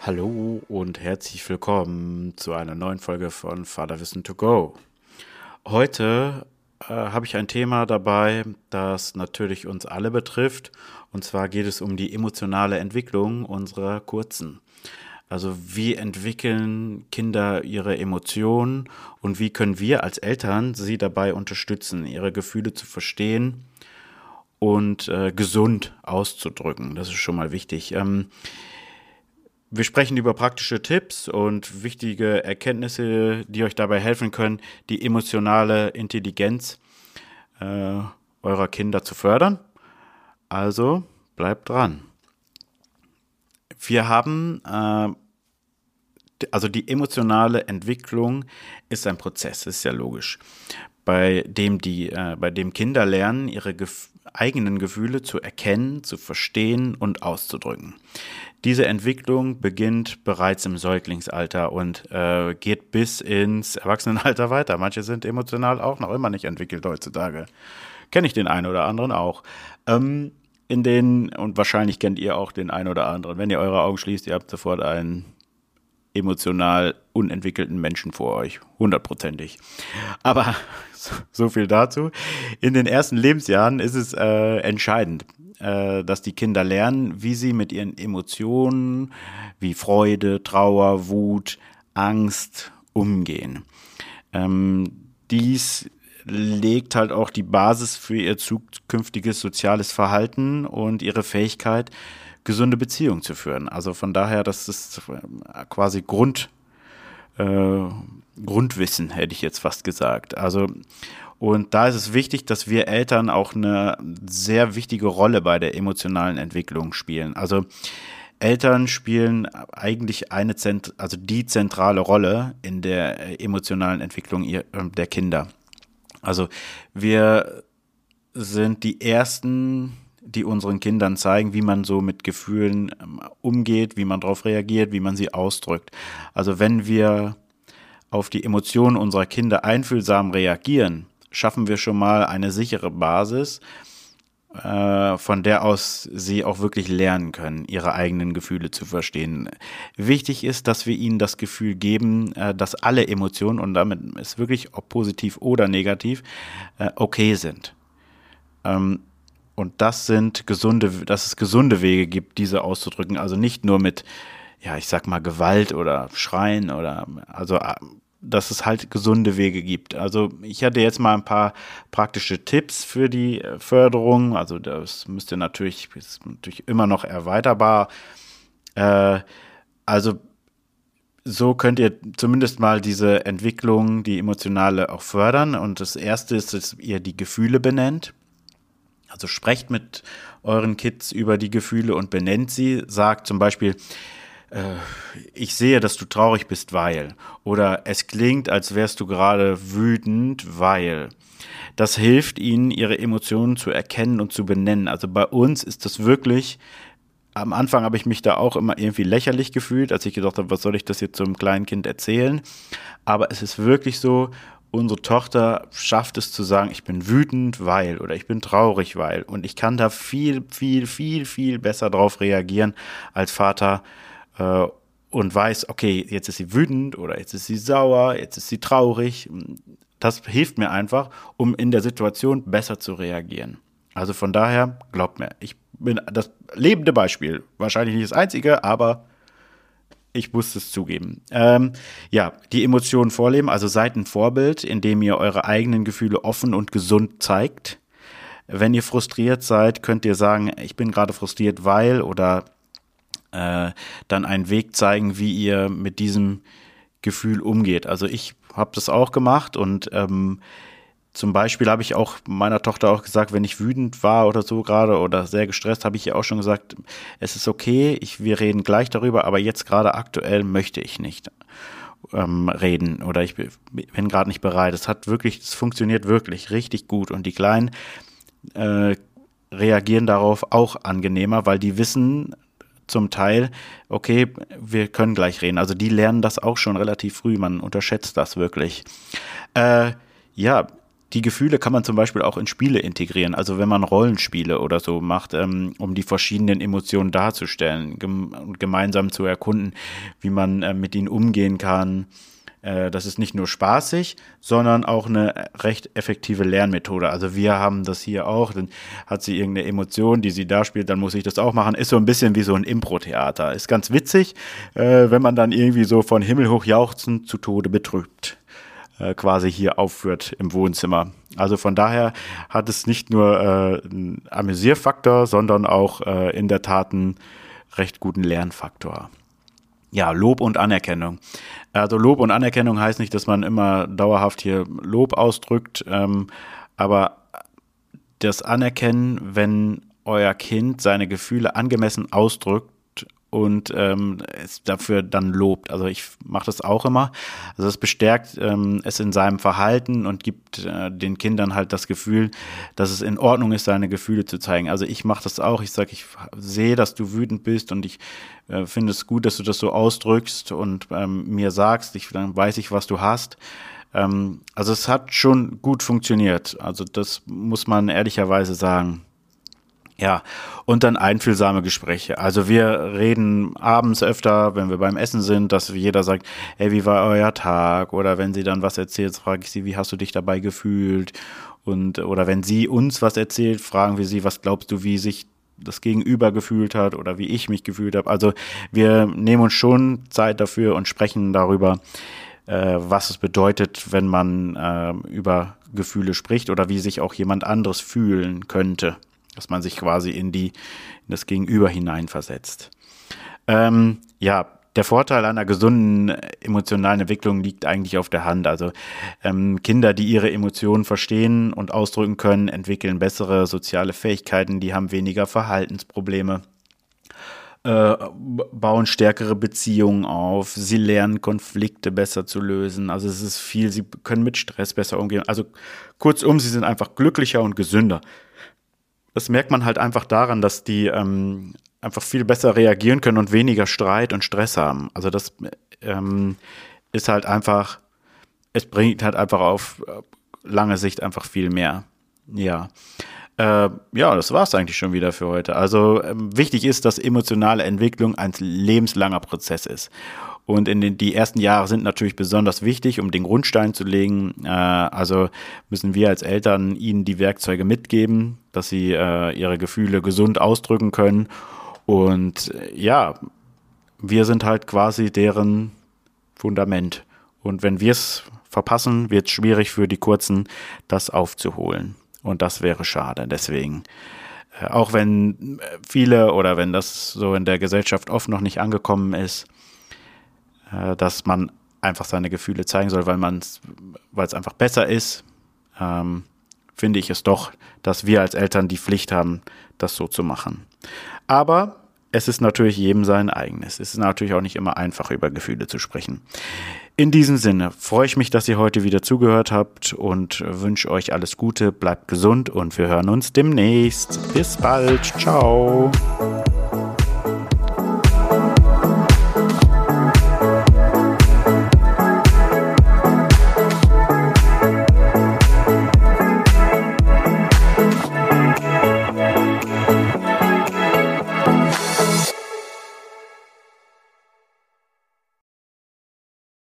Hallo und herzlich willkommen zu einer neuen Folge von Vaterwissen to go. Heute habe ich ein Thema dabei, das natürlich uns alle betrifft. Und zwar geht es um die emotionale Entwicklung unserer Kurzen. Also wie entwickeln Kinder ihre Emotionen und wie können wir als Eltern sie dabei unterstützen, ihre Gefühle zu verstehen und gesund auszudrücken. Das ist schon mal wichtig. Wir sprechen über praktische Tipps und wichtige Erkenntnisse, die euch dabei helfen können, die emotionale Intelligenz eurer Kinder zu fördern. Also bleibt dran. Wir haben, also die emotionale Entwicklung ist ein Prozess, ist ja logisch, bei dem Kinder lernen, ihre eigenen Gefühle zu erkennen, zu verstehen und auszudrücken. Diese Entwicklung beginnt bereits im Säuglingsalter und geht bis ins Erwachsenenalter weiter. Manche sind emotional auch noch immer nicht entwickelt heutzutage. Kenne ich den einen oder anderen auch. Und wahrscheinlich kennt ihr auch den einen oder anderen. Wenn ihr eure Augen schließt, ihr habt sofort einen emotional unentwickelten Menschen vor euch. 100%ig. Aber so viel dazu. In den ersten Lebensjahren ist es entscheidend, dass die Kinder lernen, wie sie mit ihren Emotionen wie Freude, Trauer, Wut, Angst umgehen. Dies legt halt auch die Basis für ihr zukünftiges soziales Verhalten und ihre Fähigkeit, gesunde Beziehungen zu führen. Also von daher, das ist quasi Grundwissen, hätte ich jetzt fast gesagt. Also, und da ist es wichtig, dass wir Eltern auch eine sehr wichtige Rolle bei der emotionalen Entwicklung spielen. Also Eltern spielen eigentlich die zentrale Rolle in der emotionalen Entwicklung der Kinder. Also wir sind die Ersten, die unseren Kindern zeigen, wie man so mit Gefühlen umgeht, wie man darauf reagiert, wie man sie ausdrückt. Also wenn wir auf die Emotionen unserer Kinder einfühlsam reagieren, schaffen wir schon mal eine sichere Basis, von der aus sie auch wirklich lernen können, ihre eigenen Gefühle zu verstehen. Wichtig ist, dass wir ihnen das Gefühl geben, dass alle Emotionen, und damit ist wirklich, ob positiv oder negativ, okay sind. Und dass es gesunde Wege gibt, diese auszudrücken. Also nicht nur mit, ja, ich sag mal, Gewalt oder Schreien dass es halt gesunde Wege gibt. Also ich hatte jetzt mal ein paar praktische Tipps für die Förderung. Also das ist natürlich immer noch erweiterbar. Also so könnt ihr zumindest mal diese Entwicklung, die emotionale, auch fördern. Und das Erste ist, dass ihr die Gefühle benennt. Also sprecht mit euren Kids über die Gefühle und benennt sie. Sagt zum Beispiel, ich sehe, dass du traurig bist, weil. Oder es klingt, als wärst du gerade wütend, weil. Das hilft ihnen, ihre Emotionen zu erkennen und zu benennen. Also bei uns ist das wirklich, am Anfang habe ich mich da auch immer irgendwie lächerlich gefühlt, als ich gedacht habe, was soll ich das jetzt so einem kleinen Kind erzählen? Aber es ist wirklich so, unsere Tochter schafft es zu sagen, ich bin wütend, weil, oder ich bin traurig, weil. Und ich kann da viel, viel, viel, viel besser drauf reagieren als Vater, und weiß, okay, jetzt ist sie wütend oder jetzt ist sie sauer, jetzt ist sie traurig. Das hilft mir einfach, um in der Situation besser zu reagieren. Also von daher, glaubt mir, ich bin das lebende Beispiel. Wahrscheinlich nicht das einzige, aber ich muss es zugeben. Die Emotionen vorleben, also seid ein Vorbild, indem ihr eure eigenen Gefühle offen und gesund zeigt. Wenn ihr frustriert seid, könnt ihr sagen, ich bin gerade frustriert, weil, oder dann einen Weg zeigen, wie ihr mit diesem Gefühl umgeht. Also ich habe das auch gemacht und zum Beispiel habe ich auch meiner Tochter auch gesagt, wenn ich wütend war oder so gerade oder sehr gestresst, habe ich ihr auch schon gesagt, es ist okay, wir reden gleich darüber, aber jetzt gerade aktuell möchte ich nicht reden oder ich bin gerade nicht bereit. Es funktioniert wirklich richtig gut und die Kleinen reagieren darauf auch angenehmer, weil die wissen zum Teil, okay, wir können gleich reden. Also die lernen das auch schon relativ früh, man unterschätzt das wirklich. die Gefühle kann man zum Beispiel auch in Spiele integrieren. Also wenn man Rollenspiele oder so macht, um die verschiedenen Emotionen darzustellen und gemeinsam zu erkunden, wie man mit ihnen umgehen kann. Das ist nicht nur spaßig, sondern auch eine recht effektive Lernmethode. Also wir haben das hier auch, dann hat sie irgendeine Emotion, die sie da spielt, dann muss ich das auch machen. Ist so ein bisschen wie so ein Impro-Theater. Ist ganz witzig, wenn man dann irgendwie so von Himmel hoch jauchzend zu Tode betrübt quasi hier aufführt im Wohnzimmer. Also von daher hat es nicht nur einen Amüsierfaktor, sondern auch in der Tat einen recht guten Lernfaktor. Ja, Lob und Anerkennung. Also Lob und Anerkennung heißt nicht, dass man immer dauerhaft hier Lob ausdrückt, aber das Anerkennen, wenn euer Kind seine Gefühle angemessen ausdrückt und es dafür dann lobt. Also ich mache das auch immer. Also es bestärkt es in seinem Verhalten und gibt den Kindern halt das Gefühl, dass es in Ordnung ist, seine Gefühle zu zeigen. Also ich mache das auch. Ich sage, ich sehe, dass du wütend bist und ich finde es gut, dass du das so ausdrückst und mir sagst, dann weiß ich, was du hast. Also es hat schon gut funktioniert. Also das muss man ehrlicherweise sagen. Ja, und dann einfühlsame Gespräche. Also wir reden abends öfter, wenn wir beim Essen sind, dass jeder sagt, hey, wie war euer Tag? Oder wenn sie dann was erzählt, frage ich sie, wie hast du dich dabei gefühlt? Oder wenn sie uns was erzählt, fragen wir sie, was glaubst du, wie sich das Gegenüber gefühlt hat oder wie ich mich gefühlt habe. Also wir nehmen uns schon Zeit dafür und sprechen darüber, was es bedeutet, wenn man über Gefühle spricht oder wie sich auch jemand anderes fühlen könnte. Dass man sich quasi in das Gegenüber hineinversetzt. Ja, der Vorteil einer gesunden emotionalen Entwicklung liegt eigentlich auf der Hand. Also Kinder, die ihre Emotionen verstehen und ausdrücken können, entwickeln bessere soziale Fähigkeiten, die haben weniger Verhaltensprobleme, bauen stärkere Beziehungen auf, sie lernen Konflikte besser zu lösen. Also es ist viel, sie können mit Stress besser umgehen. Also kurzum, sie sind einfach glücklicher und gesünder. Das merkt man halt einfach daran, dass die einfach viel besser reagieren können und weniger Streit und Stress haben. Also das ist halt einfach, es bringt halt einfach auf lange Sicht einfach viel mehr. Ja. Ja, das war's eigentlich schon wieder für heute. Also wichtig ist, dass emotionale Entwicklung ein lebenslanger Prozess ist. Und die ersten Jahre sind natürlich besonders wichtig, um den Grundstein zu legen. Also müssen wir als Eltern ihnen die Werkzeuge mitgeben, dass sie ihre Gefühle gesund ausdrücken können. Und ja, wir sind halt quasi deren Fundament. Und wenn wir es verpassen, wird es schwierig für die Kurzen, das aufzuholen. Und das wäre schade. Deswegen, auch wenn viele oder wenn das so in der Gesellschaft oft noch nicht angekommen ist, dass man einfach seine Gefühle zeigen soll, weil es einfach besser ist, finde ich es doch, dass wir als Eltern die Pflicht haben, das so zu machen. Aber es ist natürlich jedem sein eigenes. Es ist natürlich auch nicht immer einfach, über Gefühle zu sprechen. In diesem Sinne freue ich mich, dass ihr heute wieder zugehört habt und wünsche euch alles Gute, bleibt gesund und wir hören uns demnächst. Bis bald, ciao.